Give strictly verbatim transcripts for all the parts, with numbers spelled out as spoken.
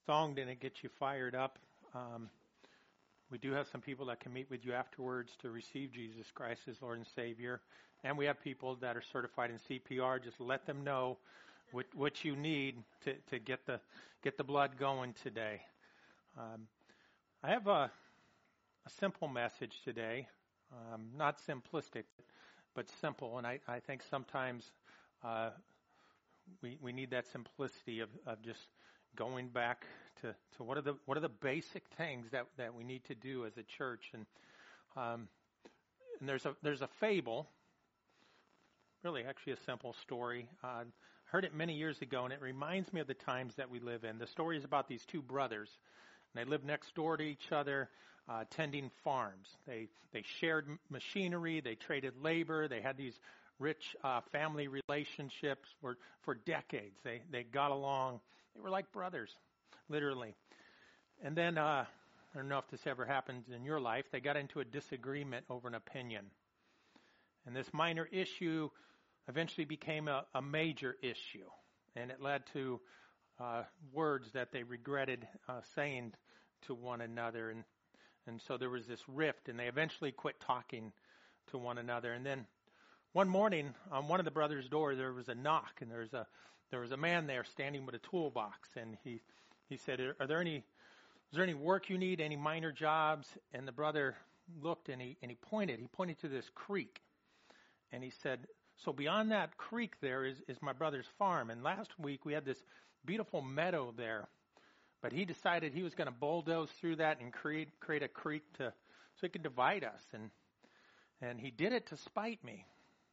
song didn't get you fired up, um, we do have some people that can meet with you afterwards to receive Jesus Christ as Lord and Savior. And we have people that are certified in C P R. Just let them know what, what you need to, to get the get the blood going today. Um, I have a, a simple message today, um, not simplistic, but simple. And I, I think sometimes uh, we we need that simplicity of, of just going back to, to what are the what are the basic things that, that we need to do as a church. And um, and there's a there's a fable, really actually a simple story. I uh, heard it many years ago, and it reminds me of the times that we live in. The story is about these two brothers. And they lived next door to each other, uh, tending farms. They they shared m- machinery. They traded labor. They had these rich uh, family relationships for, for decades. They they got along. They were like brothers, literally. And then, uh, I don't know if this ever happens in your life, they got into a disagreement over an opinion. And this minor issue eventually became a, a major issue. And it led to uh, words that they regretted uh, saying to one another. And, and so there was this rift, and they eventually quit talking to one another. And then one morning, on one of the brothers' door, there was a knock, and there was a there was a man there standing with a toolbox, and he he said, "Are there any is there any work you need? Any minor jobs?" And the brother looked, and he and he pointed. He pointed to this creek, and he said, "So beyond that creek there is is my brother's farm. And last week we had this beautiful meadow there, but he decided he was going to bulldoze through that and create create a creek to so he could divide us, and and he did it to spite me."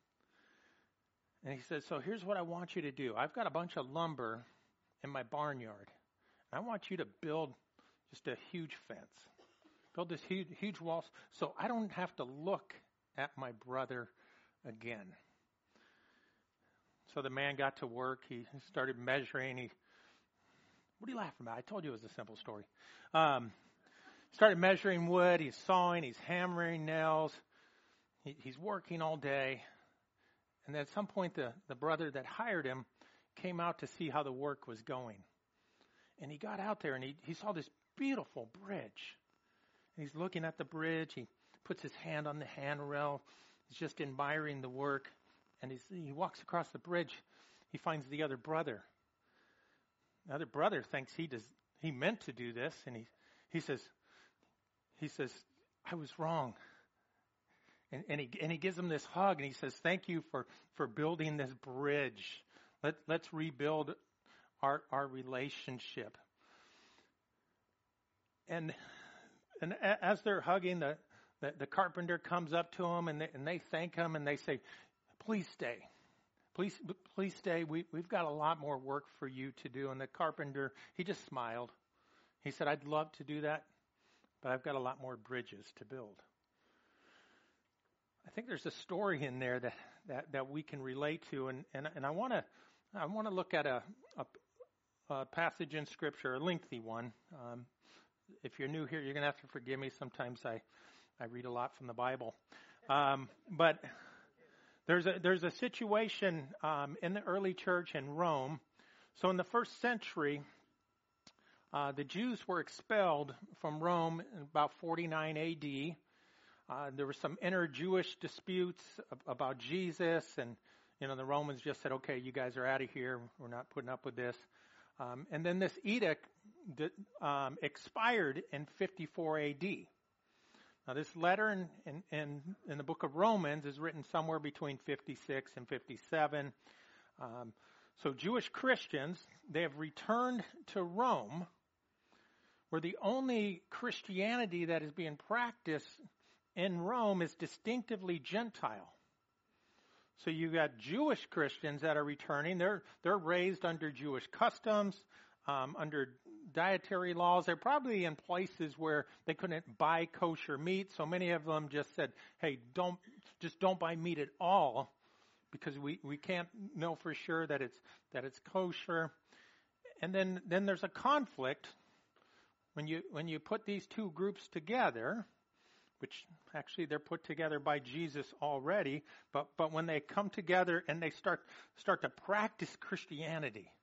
And he said, "So here's what I want you to do. I've got a bunch of lumber in my barnyard. And I want you to build just a huge fence. Build this huge, huge wall so I don't have to look at my brother again." So the man got to work. He started measuring. He, what are you laughing about? I told you it was a simple story. Um, started measuring wood. He's sawing. He's hammering nails. He, he's working all day. And then at some point, the, the brother that hired him came out to see how the work was going. And he got out there, and he, he saw this beautiful bridge. And he's looking at the bridge. He puts his hand on the handrail. He's just admiring the work. And he's, he walks across the bridge. He finds the other brother. The other brother thinks he does. He meant to do this, and he he says, he says, "I was wrong." And, and he and he gives him this hug, and he says, "Thank you for, for building this bridge. Let let's rebuild our our relationship." And and as they're hugging, the the, the carpenter comes up to him, and they, and they thank him, and they say, "Please stay, please please stay. We we've got a lot more work for you to do." And the carpenter, he just smiled. He said, "I'd love to do that, but I've got a lot more bridges to build." I think there's a story in there that, that, that we can relate to, and, and, and I want to I want to look at a, a, a passage in Scripture, a lengthy one. Um, if you're new here, you're going to have to forgive me. Sometimes I, I read a lot from the Bible, um, but there's a there's a situation um, in the early church in Rome. So in the first century, uh, the Jews were expelled from Rome in about forty-nine A D. Uh, there were some inter-Jewish disputes about Jesus, and you know the Romans just said, "Okay, you guys are out of here. We're not putting up with this." Um, and then this edict um, expired in fifty-four A D. Now, this letter in, in, in, in the book of Romans is written somewhere between fifty-six and fifty-seven. Um, so Jewish Christians, they have returned to Rome, where the only Christianity that is being practiced in Rome is distinctively Gentile. So you got Jewish Christians that are returning. They're they're raised under Jewish customs, um, under dietary laws. They're probably in places where they couldn't buy kosher meat. So many of them just said, "Hey, don't just don't buy meat at all, because we, we can't know for sure that it's that it's kosher." And then then there's a conflict when you when you put these two groups together, which actually they're put together by Jesus already, but but when they come together and they start start to practice Christianity,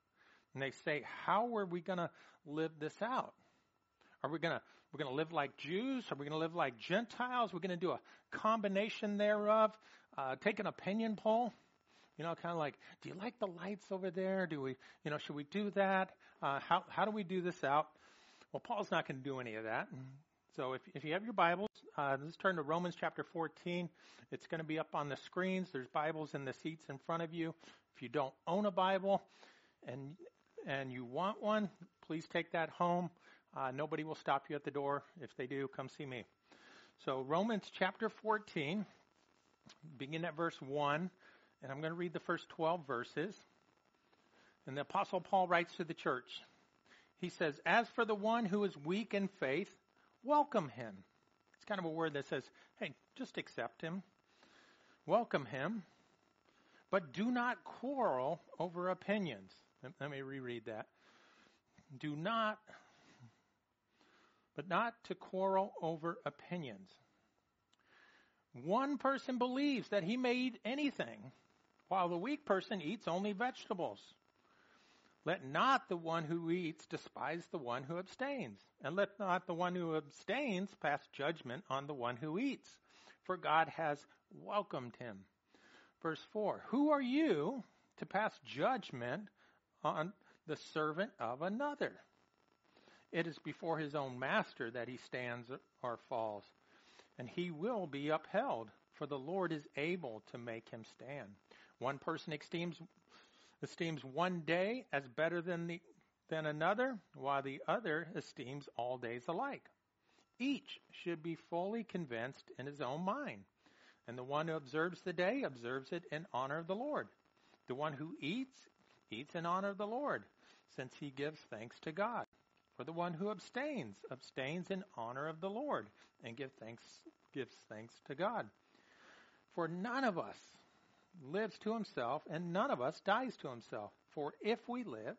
And they say, how are we going to live this out? Are we going to we're going to live like Jews? Are we going to live like Gentiles? We're going to do a combination thereof. Uh, take an opinion poll. You know, kind of like, do you like the lights over there? Do we, you know, should we do that? Uh, how how do we do this out? Well, Paul's not going to do any of that. So if if you have your Bibles, uh, let's turn to Romans chapter fourteen. It's going to be up on the screens. There's Bibles in the seats in front of you. If you don't own a Bible and and you want one, please take that home. Uh, nobody will stop you at the door. If they do, come see me. So Romans chapter fourteen, begin at verse one, and I'm going to read the first twelve verses. And the Apostle Paul writes to the church. He says, as for the one who is weak in faith, welcome him. It's kind of a word that says, hey, just accept him. Welcome him. But do not quarrel over opinions. Let me reread that. Do not, but not to quarrel over opinions. One person believes that he may eat anything, while the weak person eats only vegetables. Let not the one who eats despise the one who abstains, and let not the one who abstains pass judgment on the one who eats, for God has welcomed him. Verse four, who are you to pass judgment on the servant of another? It is before his own master that he stands or falls, and he will be upheld, for the Lord is able to make him stand. One person esteems esteems one day as better than the than another, while the other esteems all days alike. Each should be fully convinced in his own mind, and the one who observes the day observes it in honor of the Lord. The one who eats, eats in honor of the Lord, since he gives thanks to God. For the one who abstains, abstains in honor of the Lord, and give thanks, gives thanks to God. For none of us lives to himself, and none of us dies to himself. For if we live,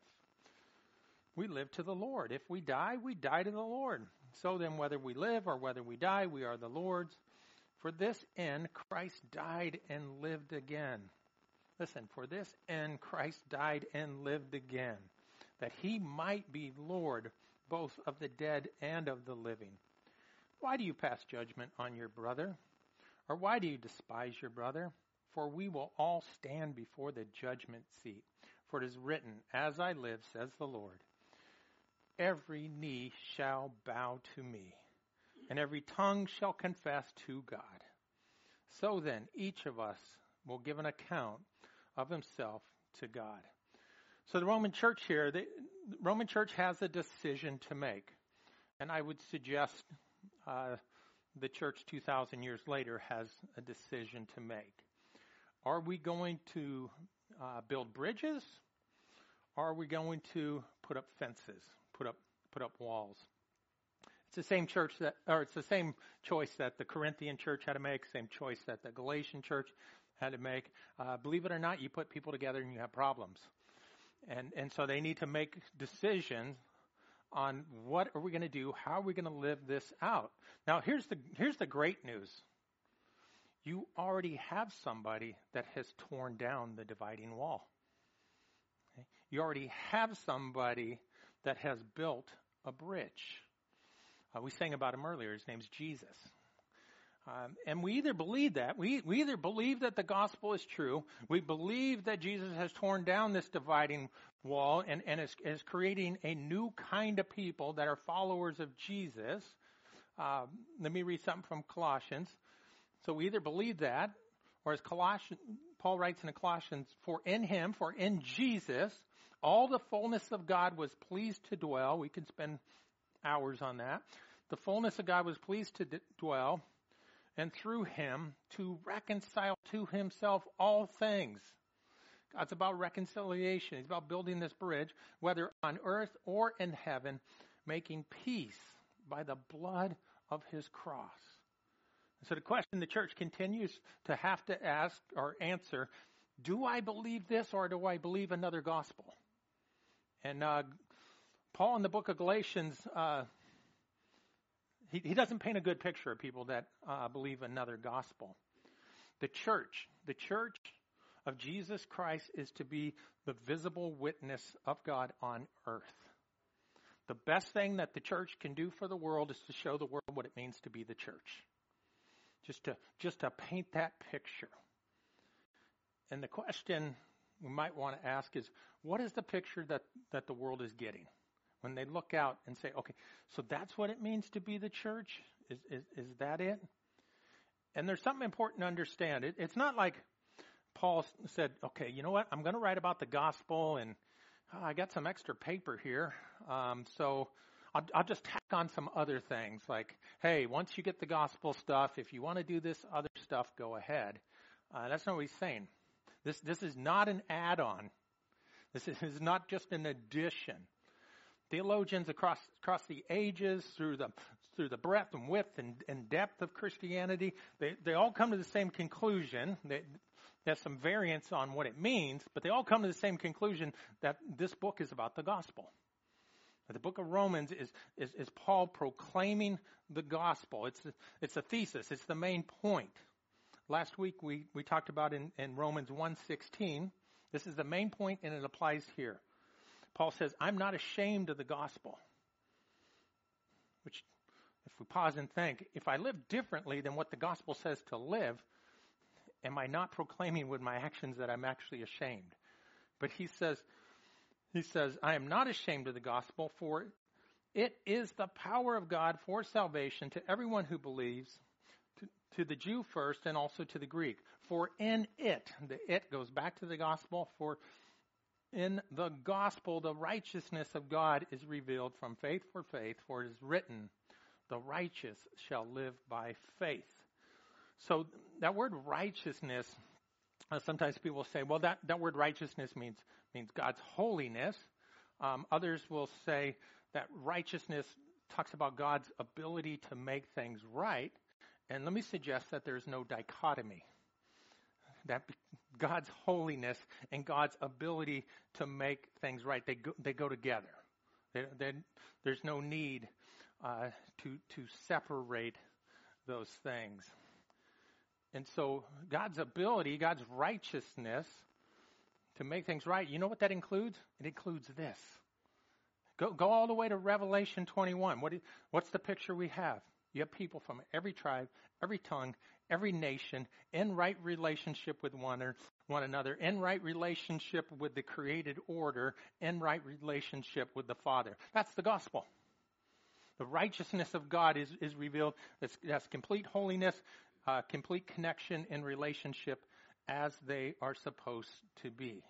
we live to the Lord. If we die, we die to the Lord. So then, whether we live or whether we die, we are the Lord's. For this end, Christ died and lived again. Listen, for this end, Christ died and lived again, that he might be Lord both of the dead and of the living. Why do you pass judgment on your brother? Or why do you despise your brother? For we will all stand before the judgment seat. For it is written, as I live, says the Lord, every knee shall bow to me, and every tongue shall confess to God. So then, each of us will give an account of himself to God. So the Roman church here, the Roman church has a decision to make. And I would suggest uh, the church two thousand years later has a decision to make. Are we going to uh, build bridges? Or are we going to put up fences, put up put up walls? It's the same church that, or it's the same choice that the Corinthian church had to make, same choice that the Galatian church had to make. Uh, believe it or not, you put people together and you have problems. And and so they need to make decisions on what are we going to do, how are we going to live this out. Now here's the here's the great news. You already have somebody that has torn down the dividing wall. Okay? You already have somebody that has built a bridge. Uh, we sang about him earlier. His name's Jesus. Um, and we either believe that, we, we either believe that the gospel is true, we believe that Jesus has torn down this dividing wall and, and is, is creating a new kind of people that are followers of Jesus. Um, let me read something from Colossians. So we either believe that, or as Colossians, Paul writes in Colossians, for in him, for in Jesus, all the fullness of God was pleased to dwell. We could spend hours on that. The fullness of God was pleased to d- dwell, and through him to reconcile to himself all things. God's about reconciliation. He's about building this bridge, whether on earth or in heaven, making peace by the blood of his cross. So the question the church continues to have to ask or answer, do I believe this or do I believe another gospel? And uh, Paul in the book of Galatians, uh, he, he doesn't paint a good picture of people that uh, believe another gospel. The church, the church of Jesus Christ is to be the visible witness of God on earth. The best thing that the church can do for the world is to show the world what it means to be the church. Just to, just to paint that picture. And the question we might want to ask is, what is the picture that, that the world is getting? When they look out and say, okay, so that's what it means to be the church? Is, is, is that it? And there's something important to understand. It, it's not like Paul said, okay, you know what? I'm going to write about the gospel, and oh, I got some extra paper here. Um, so I'll, I'll just tack on some other things like, hey, once you get the gospel stuff, if you want to do this other stuff, go ahead. Uh, that's not what he's saying. This, this is not an add-on. This is, is not just an addition. Theologians across across the ages, through the through the breadth and width and, and depth of Christianity, they, they all come to the same conclusion. They, there's some variance on what it means, but they all come to the same conclusion that this book is about the gospel. The book of Romans is, is, is Paul proclaiming the gospel. It's a, it's a thesis. It's the main point. Last week we, we talked about in, in Romans one sixteen. This is the main point, and it applies here. Paul says, I'm not ashamed of the gospel. Which, if we pause and think, if I live differently than what the gospel says to live, am I not proclaiming with my actions that I'm actually ashamed? But he says, he says, I am not ashamed of the gospel, for it is the power of God for salvation to everyone who believes, to, to the Jew first and also to the Greek. For in it, the it goes back to the gospel, for in the gospel, the righteousness of God is revealed from faith for faith, for it is written, the righteous shall live by faith. So that word righteousness, uh, sometimes people say, well, that, that word righteousness means means God's holiness. Um, others will say that righteousness talks about God's ability to make things right. And let me suggest that there's no dichotomy. That God's holiness and God's ability to make things right, they go, they go together. They, they, there's no need uh, to to separate those things. And so God's ability, God's righteousness to make things right, you know what that includes? It includes this. Go go all the way to Revelation twenty-one. What is, what's the picture we have? You have people from every tribe, every tongue, every nation, in right relationship with one, one another, in right relationship with the created order, in right relationship with the Father. That's the gospel. The righteousness of God is, is revealed. That's, that's complete holiness, uh, complete connection and relationship as they are supposed to be.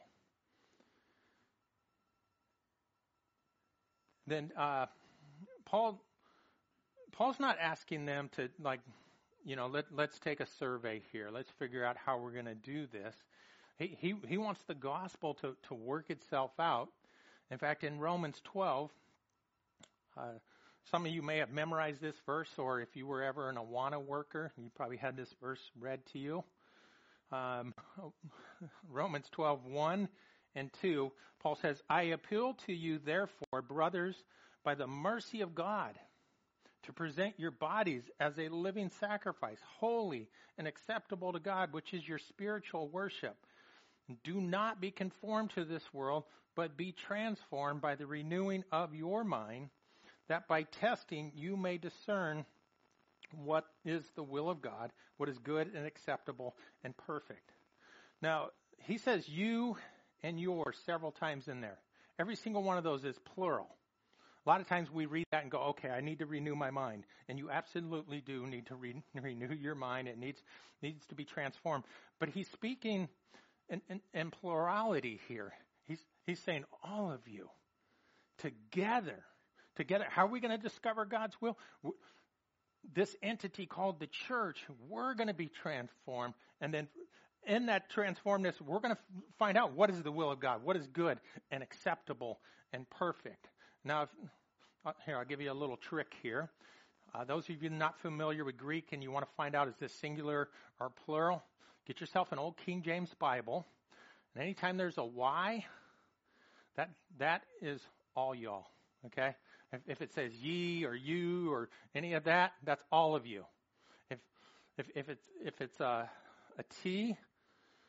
Then uh, Paul... Paul's not asking them to, like, you know, let, let's take a survey here. Let's figure out how we're going to do this. He, he he wants the gospel to, to work itself out. In fact, in Romans twelve, uh, some of you may have memorized this verse, or if you were ever an Awana worker, you probably had this verse read to you. Um, Romans twelve, one and two, Paul says, I appeal to you, therefore, brothers, by the mercy of God, to present your bodies as a living sacrifice, holy and acceptable to God, which is your spiritual worship. Do not be conformed to this world, but be transformed by the renewing of your mind, that by testing you may discern what is the will of God, what is good and acceptable and perfect. Now, he says you and yours several times in there. Every single one of those is plural. A lot of times we read that and go, okay, I need to renew my mind. And you absolutely do need to re- renew your mind. It needs needs to be transformed. But he's speaking in, in, in plurality here. He's he's saying all of you together. Together. How are we going to discover God's will? This entity called the church, we're going to be transformed. And then in that transformedness, we're going to find out what is the will of God, what is good and acceptable and perfect. Now, if, uh, here, I'll give you a little trick here. Uh, those of you not familiar with Greek and you want to find out is this singular or plural, get yourself an old King James Bible. And anytime there's a Y, that that is all y'all, okay? If, if it says ye or you or any of that, that's all of you. If if, if it's if it's a, a T,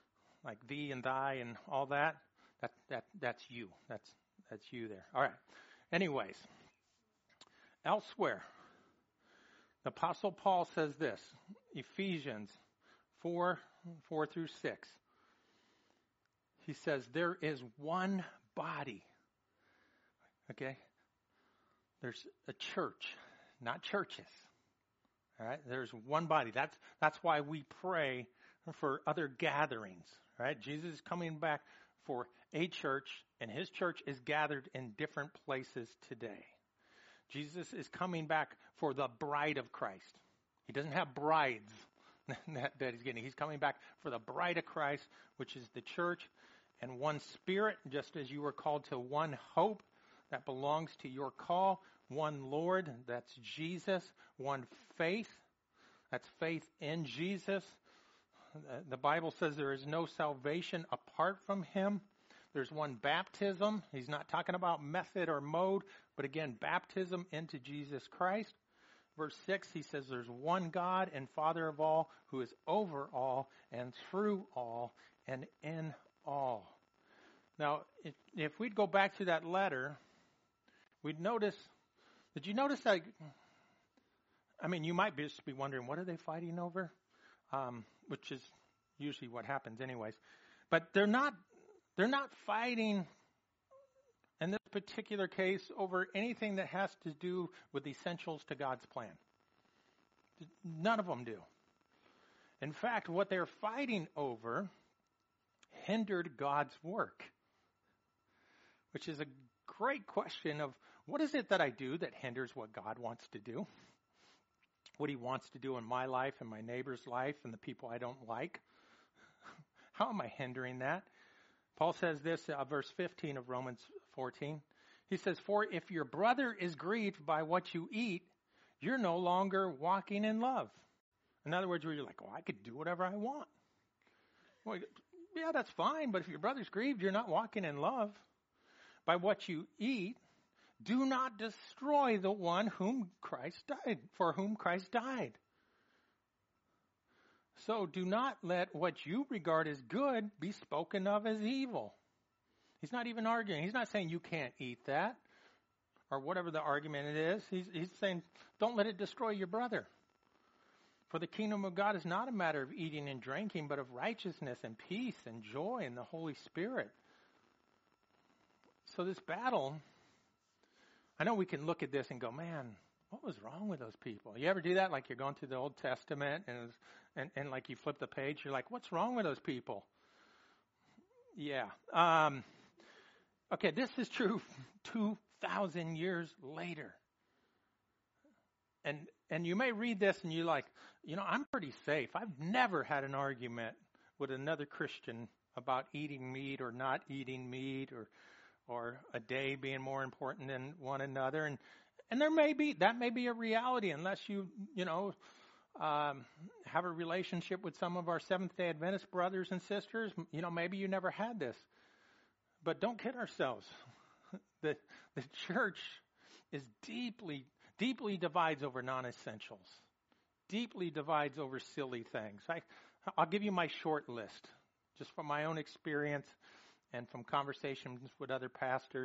like thee and thy and all that, that that that's you. That's that's you there. All right. Anyways, elsewhere, the Apostle Paul says this, Ephesians four, four through six. He says, there is one body. Okay? There's a church, not churches. All right? There's one body. That's that's why we pray for other gatherings. Right? Jesus is coming back for a church, and his church is gathered in different places today. Jesus is coming back for the bride of Christ. He doesn't have brides that, that he's getting. He's coming back for the bride of Christ, which is the church, and one spirit, just as you were called to one hope that belongs to your call, one Lord, that's Jesus, one faith, that's faith in Jesus. The Bible says there is no salvation apart from him. There's one baptism. He's not talking about method or mode, but again, baptism into Jesus Christ. Verse six, he says there's one God and Father of all, who is over all and through all and in all. Now, if, if we'd go back to that letter, we'd notice, did you notice that, I mean, you might just be wondering, what are they fighting over? Um, which is usually what happens anyways. But they're not, they're not fighting in this particular case over anything that has to do with essentials to God's plan. None of them do. In fact, what they're fighting over hindered God's work, which is a great question of what is it that I do that hinders what God wants to do? What he wants to do in my life and my neighbor's life and the people I don't like? How am I hindering that? Paul says this, uh, verse fifteen of Romans fourteen. He says, for if your brother is grieved by what you eat, you're no longer walking in love. In other words, where you're like, well, I could do whatever I want. Well, yeah, that's fine, but if your brother's grieved, you're not walking in love. By what you eat, do not destroy the one whom Christ died, for whom Christ died. So do not let what you regard as good be spoken of as evil. He's not even arguing. He's not saying you can't eat that or whatever the argument it is. He's, he's saying don't let it destroy your brother. For the kingdom of God is not a matter of eating and drinking, but of righteousness and peace and joy in the Holy Spirit. So this battle, I know we can look at this and go, man, what was wrong with those people? You ever do that? Like you're going through the Old Testament and, and, and like you flip the page, you're like, what's wrong with those people? Yeah. Um, okay, this is true two thousand years later. And and you may read this and you're like, you know, I'm pretty safe. I've never had an argument with another Christian about eating meat or not eating meat or or a day being more important than one another. And and there may be, that may be a reality unless you, you know, um, have a relationship with some of our Seventh-day Adventist brothers and sisters. You know, maybe you never had this. But don't kid ourselves. The, the church is deeply, deeply divides over non-essentials. Deeply divides over silly things. I, I'll give you my short list, just from my own experience and from conversations with other pastors.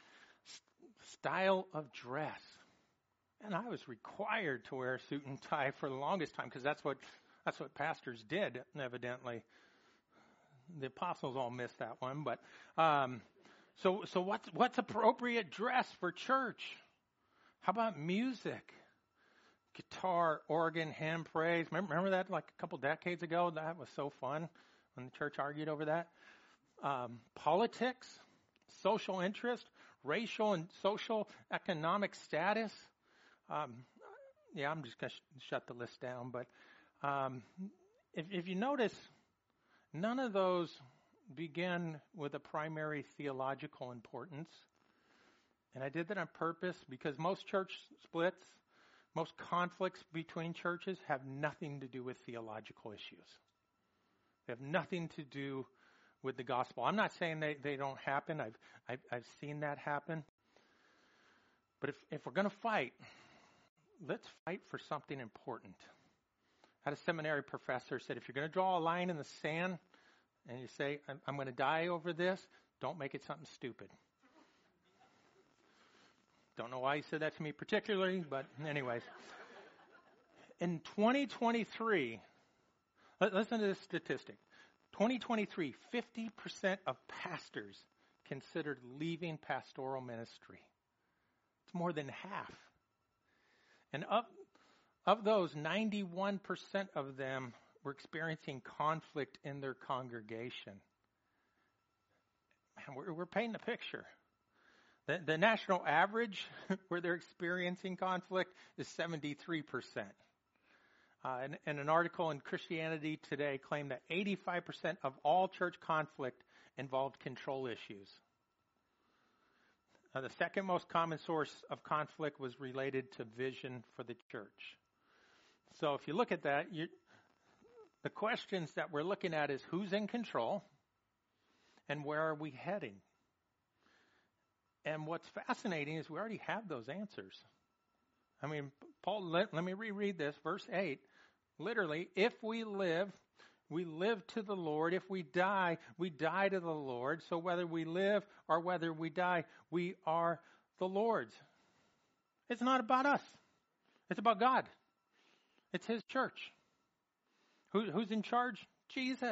S- style of dress. And I was required to wear a suit and tie for the longest time because that's what that's what pastors did, evidently. The apostles all missed that one, but um, so so what's what's appropriate dress for church? How about music? Guitar, organ, hymn, praise. Remember, remember that like a couple decades ago? That was so fun when the church argued over that. Um, politics, social interest, racial and social economic status. Um, yeah, I'm just going to sh- shut the list down. But um, if, if you notice, none of those begin with a primary theological importance. And I did that on purpose because most church splits, most conflicts between churches have nothing to do with theological issues. They have nothing to do with the gospel. I'm not saying they, they don't happen. I've, I've I've seen that happen. But if, if we're going to fight, let's fight for something important. I had a seminary professor said, if you're going to draw a line in the sand, and you say, I'm, I'm going to die over this, don't make it something stupid. Don't know why he said that to me particularly, but anyways. In twenty twenty-three, listen to this statistic. twenty twenty-three, fifty percent of pastors considered leaving pastoral ministry. It's more than half. And of, of those, ninety-one percent of them were experiencing conflict in their congregation. Man, we're, we're painting a picture. The, the national average where they're experiencing conflict is seventy-three percent. Uh, and, and an article in Christianity Today claimed that eighty-five percent of all church conflict involved control issues. Uh, the second most common source of conflict was related to vision for the church. So if you look at that, you, the questions that we're looking at is who's in control and where are we heading? And what's fascinating is we already have those answers. I mean, Paul, let, let me reread this, verse eight. Literally, if we live, we live to the Lord. If we die, we die to the Lord. So whether we live or whether we die, we are the Lord's. It's not about us. It's about God. It's His church. Who, who's in charge? Jesus.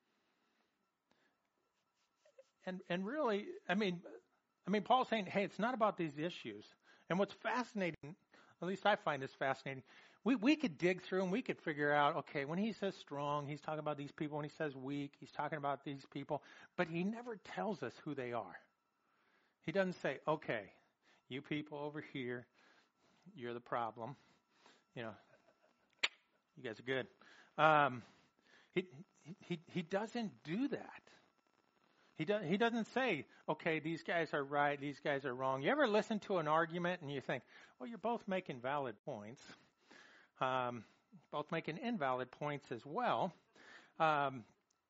And and really, I mean, I mean, Paul's saying, hey, it's not about these issues. And what's fascinating, at least I find this fascinating, we, we could dig through and we could figure out, okay, when he says strong, he's talking about these people. When he says weak, he's talking about these people. But he never tells us who they are. He doesn't say, okay, you people over here, you're the problem. You know, you guys are good. Um, he, he, he doesn't do that. He, do, he doesn't say, okay, these guys are right, these guys are wrong. You ever listen to an argument and you think, well, you're both making valid points. Um, both making invalid points as well. Um,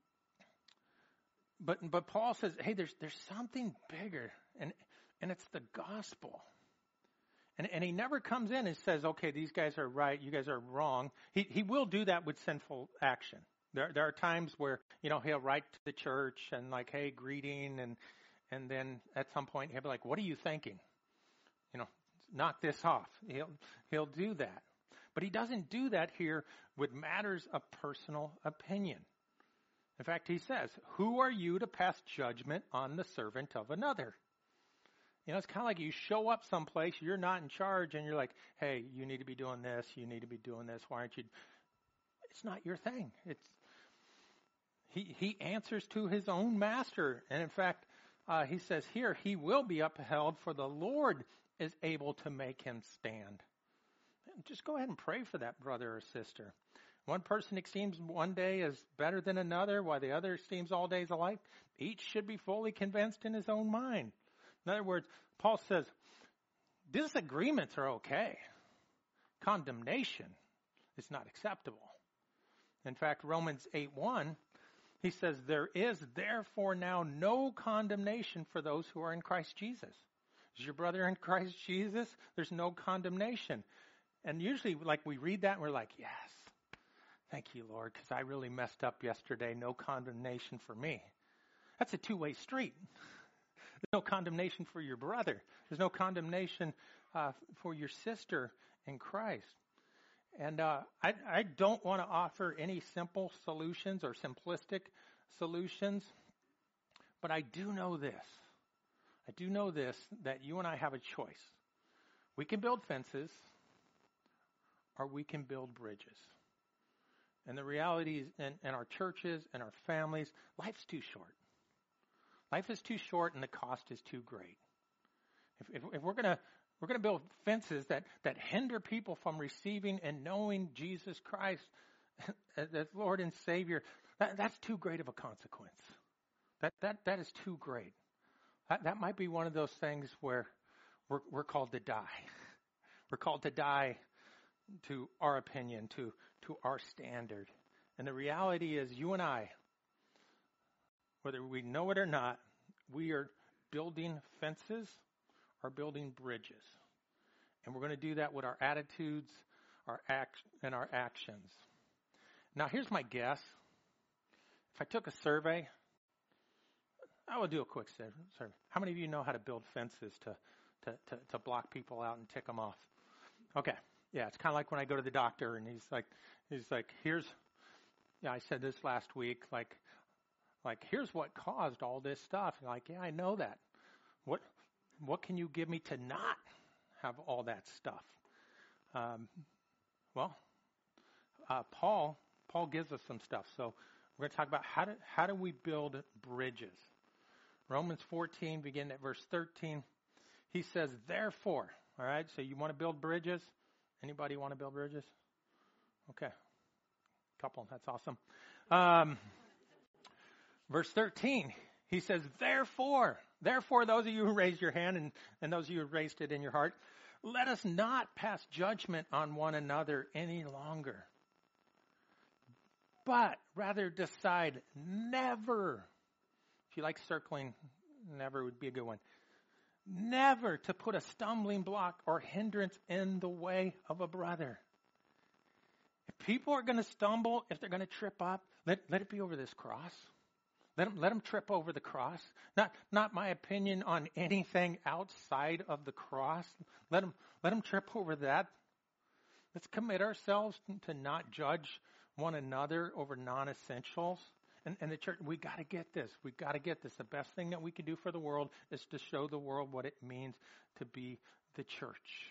but but Paul says, hey, there's there's something bigger, and and it's the gospel. And and he never comes in and says, okay, these guys are right, you guys are wrong. He he will do that with sinful action. There there are times where, you know, he'll write to the church and like, hey, greeting, and and then at some point he'll be like, what are you thinking? You know, knock this off. He'll he'll do that. But he doesn't do that here with matters of personal opinion. In fact, he says, who are you to pass judgment on the servant of another? You know, it's kind of like you show up someplace, you're not in charge, and you're like, hey, you need to be doing this, you need to be doing this, why aren't you? It's not your thing. It's He, he answers to his own master. And in fact, uh, he says here, he will be upheld, for the Lord is able to make him stand. Just go ahead and pray for that brother or sister. One person esteems one day as better than another, while the other esteems all days alike. Each should be fully convinced in his own mind. In other words, Paul says, disagreements are okay. Condemnation is not acceptable. In fact, Romans eight one, he says, there is therefore now no condemnation for those who are in Christ Jesus. Is your brother in Christ Jesus? There's no condemnation. And usually, like, we read that and we're like, yes, thank you, Lord, because I really messed up yesterday. No condemnation for me. That's a two-way street. There's no condemnation for your brother. There's no condemnation uh, for your sister in Christ. And uh, I, I don't want to offer any simple solutions or simplistic solutions, but I do know this. I do know this, that you and I have a choice. We can build fences, or we can build bridges. And the reality is, in, in our churches and our families, life's too short. Life is too short, and the cost is too great. If, if, if we're going to we're going to build fences that, that hinder people from receiving and knowing Jesus Christ as Lord and Savior, that, that's too great of a consequence. That that that is too great. That, that might be one of those things where we're we're called to die. We're called to die to our opinion, to, to our standard. And the reality is, you and I, whether we know it or not, we are building fences or building bridges. And we're going to do that with our attitudes, our act, and our actions. Now, here's my guess. if I took a survey, I will do a quick survey. How many of you know how to build fences to, to, to, to block people out and tick them off? Okay. Yeah, it's kind of like when I go to the doctor and he's like, he's like, here's, yeah, I said this last week, like, like, here's what caused all this stuff. And like, yeah, I know that. What, what can you give me to not have all that stuff? Um, well, uh, Paul, Paul gives us some stuff. So we're going to talk about how do, how do we build bridges? Romans fourteen, beginning at verse thirteen, he says, therefore, all right, so you want to build bridges? Anybody want to build bridges? Okay. Couple, that's awesome. Um, verse thirteen, he says, therefore, therefore, those of you who raised your hand and, and those of you who raised it in your heart, let us not pass judgment on one another any longer, but rather decide never. If you like circling, never would be a good one. Never to put a stumbling block or hindrance in the way of a brother. If people are going to stumble, if they're going to trip up, let, let it be over this cross. Let them, let them trip over the cross. Not, not my opinion on anything outside of the cross. Let them, let them trip over that. Let's commit ourselves to not judge one another over non-essentials. And, and the church, we got to get this. We got to get this. The best thing that we can do for the world is to show the world what it means to be the church.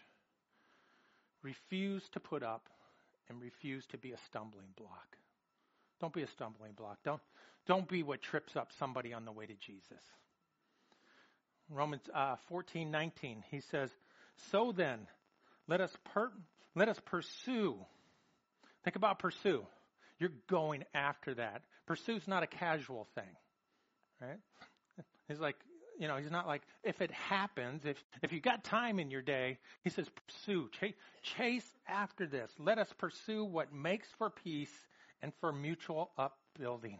Refuse to put up and refuse to be a stumbling block. Don't be a stumbling block. Don't, don't be what trips up somebody on the way to Jesus. Romans uh, fourteen nineteen, he says, so then, let us per- let us pursue. Think about pursue. You're going after that. Pursue's not a casual thing, right? He's like, you know, he's not like, if it happens, if if you got time in your day, he says, pursue, chase, chase after this. Let us pursue what makes for peace and for mutual upbuilding.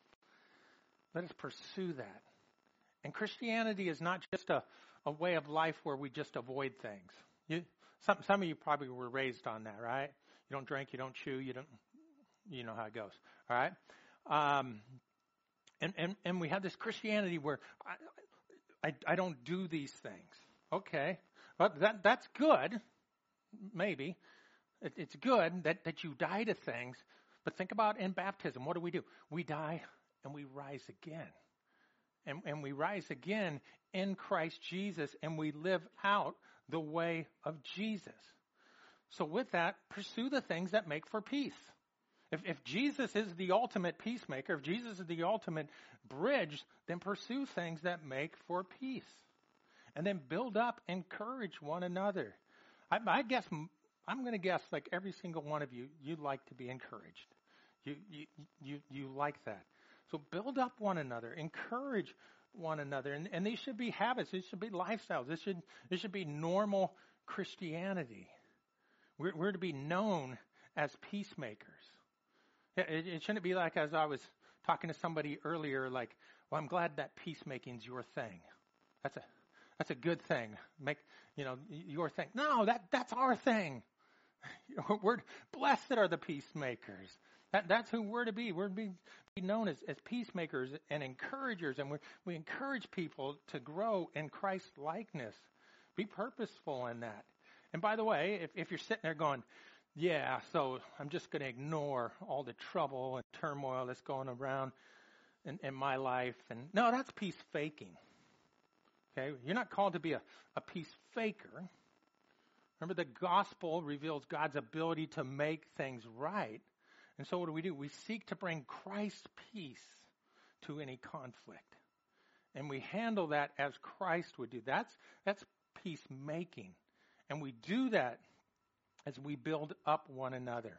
Let us pursue that. And Christianity is not just a, a way of life where we just avoid things. You, some some of you probably were raised on that, right? You don't drink, you don't chew, you don't. You know how it goes, all right? Um, and, and, and we have this Christianity where I, I, I don't do these things. Okay, but that that's good, maybe. It, it's good that, that you die to things, but think about in baptism, what do we do? We die and we rise again. And, and we rise again in Christ Jesus, and we live out the way of Jesus. So with that, pursue the things that make for peace. If, if Jesus is the ultimate peacemaker, if Jesus is the ultimate bridge, then pursue things that make for peace. And then build up, encourage one another. I, I guess, I'm going to guess like every single one of you, you like to be encouraged. You, you, you, you like that. So build up one another, encourage one another. And, and these should be habits. These should be lifestyles. This should, this should be normal Christianity. We're, we're to be known as peacemakers. It, it shouldn't be like, as I was talking to somebody earlier, like, well, I'm glad that peacemaking's your thing. That's a that's a good thing. Make, you know, your thing. No, that that's our thing. We're blessed are the peacemakers. That that's who we're to be. We're to be, be known as, as peacemakers and encouragers, and we we encourage people to grow in Christ likeness. Be purposeful in that. And by the way, if if you're sitting there going, yeah, so I'm just going to ignore all the trouble and turmoil that's going around in, in my life. And no, that's peace faking. Okay, you're not called to be a, a peace faker. Remember, the gospel reveals God's ability to make things right. And so what do we do? We seek to bring Christ's peace to any conflict. And we handle that as Christ would do. That's, that's peacemaking. And we do that as we build up one another.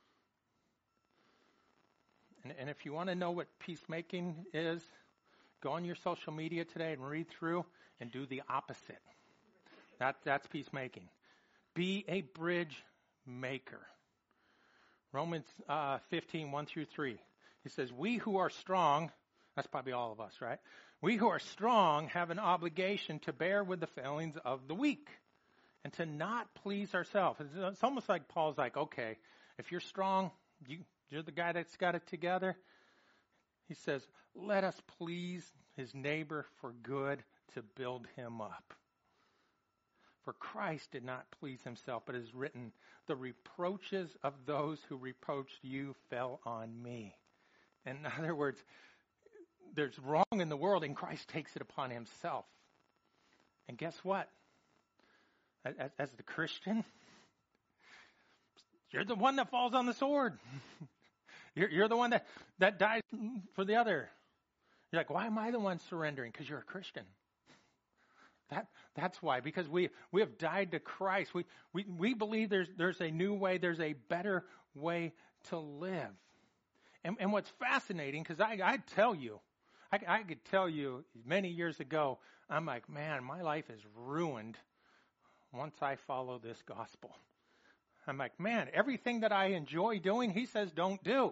And, and if you want to know what peacemaking is, go on your social media today and read through and do the opposite. That, that's peacemaking. Be a bridge maker. Romans uh, fifteen, one through three. He says, we who are strong, that's probably all of us, right? We who are strong have an obligation to bear with the failings of the weak. And to not please ourselves. It's almost like Paul's like, okay, if you're strong, you, you're the guy that's got it together. He says, let us please his neighbor for good to build him up. For Christ did not please himself, but is written, the reproaches of those who reproached you fell on me. In other words, there's wrong in the world, and Christ takes it upon himself. And guess what? As, as the Christian, you're the one that falls on the sword. you're, you're the one that, that dies for the other. You're like, why am I the one surrendering? Because you're a Christian. That that's why. Because we we have died to Christ. We we, we believe there's there's a new way, there's a better way to live. And, and what's fascinating, because I I tell you, I, I could tell you many years ago, I'm like, man, my life is ruined once I follow this gospel. I'm like, man, everything that I enjoy doing, he says don't do.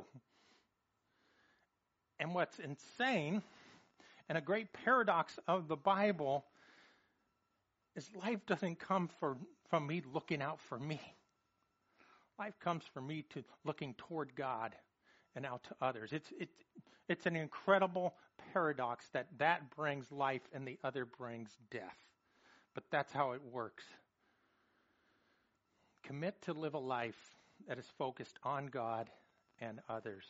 And what's insane, and a great paradox of the Bible, is life doesn't come for, from me looking out for me. Life comes for me to looking toward God and out to others. It's it's it's an incredible paradox that that brings life and the other brings death. But that's how it works. Commit to live a life that is focused on God and others.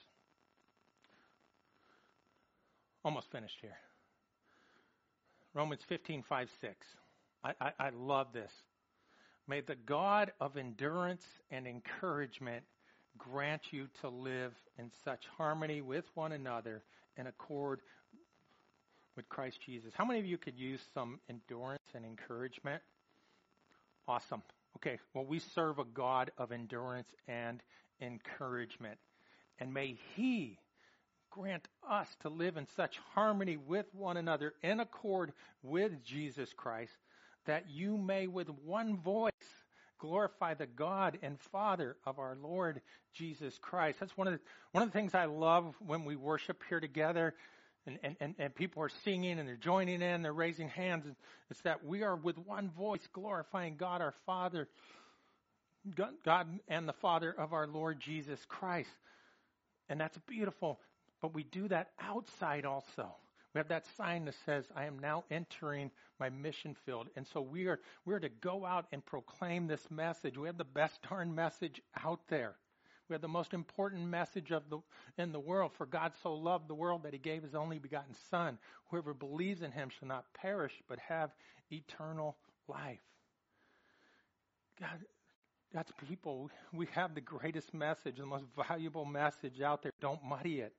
Almost finished here. Romans fifteen, five, six. I, I, I love this. May the God of endurance and encouragement grant you to live in such harmony with one another in accord with Christ Jesus. How many of you could use some endurance and encouragement? Awesome. Okay, well, we serve a God of endurance and encouragement. And may He grant us to live in such harmony with one another in accord with Jesus Christ, that you may with one voice glorify the God and Father of our Lord Jesus Christ. That's one of the, one of the things I love when we worship here together, and, and, and, and people are singing and they're joining in, they're raising hands. It's that we are with one voice glorifying God our Father, God and the Father of our Lord Jesus Christ. And that's beautiful. But we do that outside also. We have that sign that says, I am now entering my mission field. And so we are we're to go out and proclaim this message. We have the best darn message out there. We have the most important message of the in the world. For God so loved the world that he gave his only begotten Son. Whoever believes in him shall not perish, but have eternal life. God, God's people, we have the greatest message, the most valuable message out there. Don't muddy it.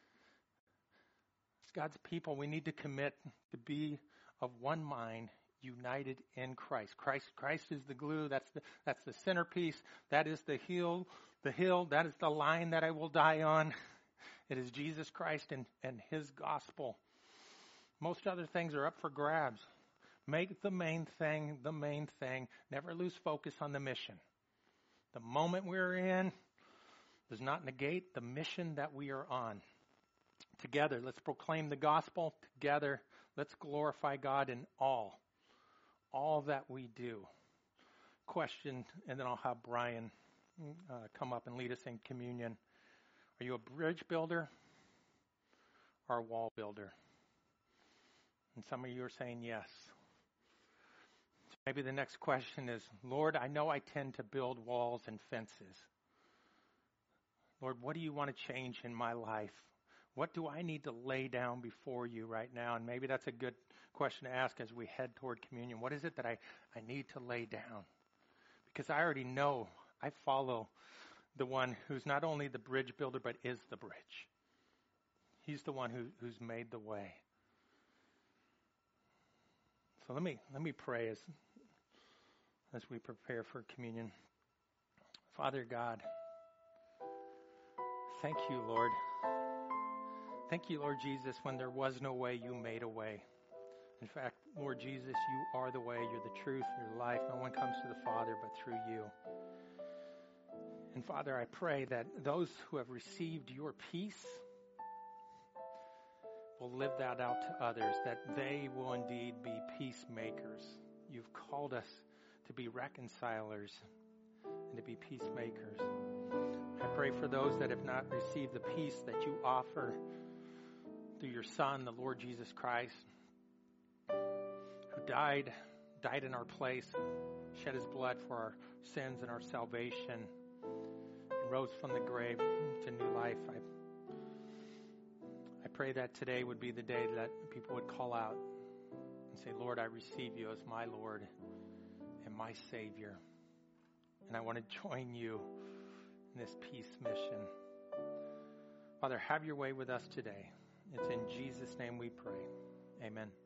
As God's people, we need to commit to be of one mind, united in Christ. Christ, Christ is the glue. That's the that's the centerpiece. That is the hill, the hill. That is the line that I will die on. It is Jesus Christ and, and his gospel. Most other things are up for grabs. Make the main thing the main thing. Never lose focus on the mission. The moment we're in does not negate the mission that we are on. Together, let's proclaim the gospel. Together, let's glorify God in all, all that we do. Question, and then I'll have Brian uh, come up and lead us in communion. Are you a bridge builder or a wall builder? And some of you are saying yes. So maybe the next question is, Lord, I know I tend to build walls and fences. Lord, what do you want to change in my life? What do I need to lay down before you right now? And maybe that's a good question to ask as we head toward communion. What is it that I, I need to lay down? Because I already know I follow the one who's not only the bridge builder, but is the bridge. He's the one who, who's made the way. So let me let me pray as, as we prepare for communion. Father God, thank you, Lord. Thank you, Lord Jesus, when there was no way, you made a way. In fact, Lord Jesus, you are the way, you're the truth, you're life. No one comes to the Father but through you. And Father, I pray that those who have received your peace will live that out to others, that they will indeed be peacemakers. You've called us to be reconcilers and to be peacemakers. I pray for those that have not received the peace that you offer, through your Son, the Lord Jesus Christ, who died, died in our place, shed his blood for our sins and our salvation, and rose from the grave to new life. I, I pray that today would be the day that people would call out and say, Lord, I receive you as my Lord and my Savior. And I want to join you in this peace mission. Father, have your way with us today. It's in Jesus' name we pray. Amen.